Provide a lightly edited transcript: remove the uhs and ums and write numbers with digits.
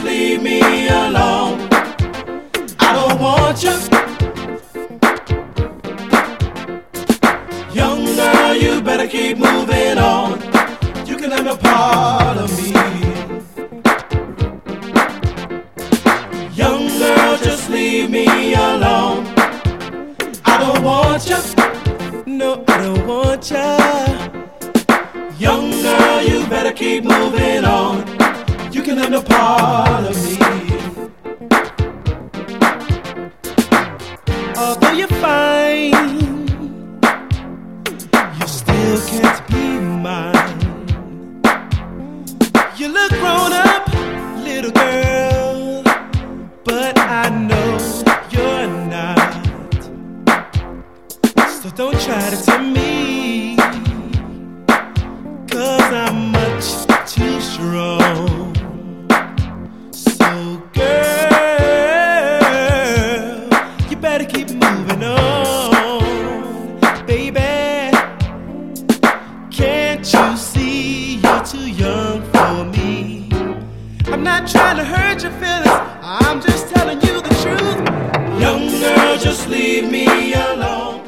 just leave me alone. I don't want you. Young girl, you better keep moving on. You can have no part of me. Young girl, just leave me alone. I don't want you. No, I don't want you. Young girl, you better keep moving on. You can have no part of me. Although you're fine, you still can't be mine. You look grown up, little girl, but I know you're not. So don't try to tempt me, 'cause I'm much too strong. So girl, you better keep moving on, baby. Can't you see you're too young for me? I'm not trying to hurt your feelings, I'm just telling you the truth. Young girl, just leave me alone.